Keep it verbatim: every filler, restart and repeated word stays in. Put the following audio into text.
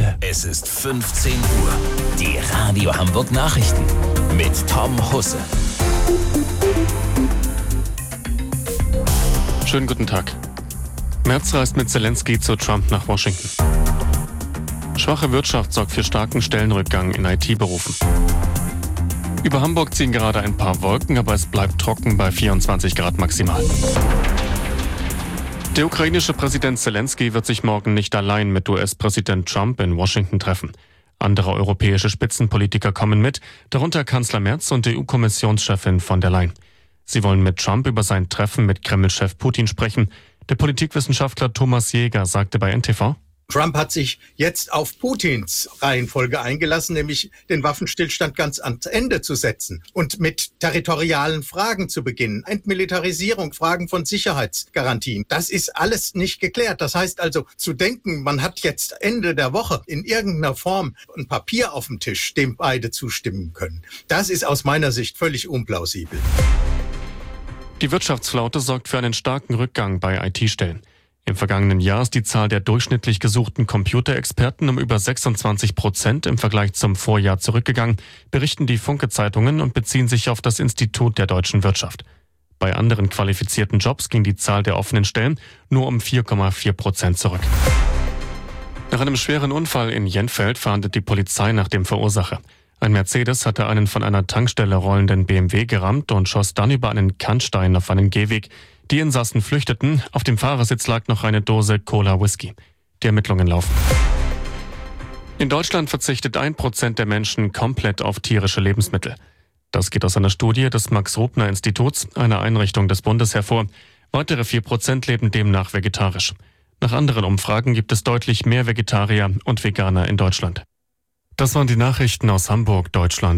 Heute. Es ist fünfzehn Uhr. Die Radio Hamburg Nachrichten mit Tom Husse. Schönen guten Tag. Merz reist mit Zelensky zu Trump nach Washington. Schwache Wirtschaft sorgt für starken Stellenrückgang in I T-Berufen. Über Hamburg ziehen gerade ein paar Wolken, aber es bleibt trocken bei vierundzwanzig Grad maximal. Der ukrainische Präsident Zelensky wird sich morgen nicht allein mit U S-Präsident Trump in Washington treffen. Andere europäische Spitzenpolitiker kommen mit, darunter Kanzler Merz und E U-Kommissionschefin von der Leyen. Sie wollen mit Trump über sein Treffen mit Kreml-Chef Putin sprechen. Der Politikwissenschaftler Thomas Jäger sagte bei N T V: Trump hat sich jetzt auf Putins Reihenfolge eingelassen, nämlich den Waffenstillstand ganz ans Ende zu setzen und mit territorialen Fragen zu beginnen. Entmilitarisierung, Fragen von Sicherheitsgarantien. Das ist alles nicht geklärt. Das heißt also, zu denken, man hat jetzt Ende der Woche in irgendeiner Form ein Papier auf dem Tisch, dem beide zustimmen können. Das ist aus meiner Sicht völlig unplausibel. Die Wirtschaftsflaute sorgt für einen starken Rückgang bei I T-Stellen. Im vergangenen Jahr ist die Zahl der durchschnittlich gesuchten Computerexperten um über sechsundzwanzig Prozent im Vergleich zum Vorjahr zurückgegangen, berichten die Funke-Zeitungen und beziehen sich auf das Institut der deutschen Wirtschaft. Bei anderen qualifizierten Jobs ging die Zahl der offenen Stellen nur um vier Komma vier Prozent zurück. Nach einem schweren Unfall in Jenfeld fahndet die Polizei nach dem Verursacher. Ein Mercedes hatte einen von einer Tankstelle rollenden B M W gerammt und schoss dann über einen Kannstein auf einen Gehweg. Die Insassen flüchteten, auf dem Fahrersitz lag noch eine Dose Cola Whisky. Die Ermittlungen laufen. In Deutschland verzichtet ein Prozent der Menschen komplett auf tierische Lebensmittel. Das geht aus einer Studie des Max-Rubner-Instituts, einer Einrichtung des Bundes, hervor. Weitere vier Prozent leben demnach vegetarisch. Nach anderen Umfragen gibt es deutlich mehr Vegetarier und Veganer in Deutschland. Das waren die Nachrichten aus Hamburg, Deutschland.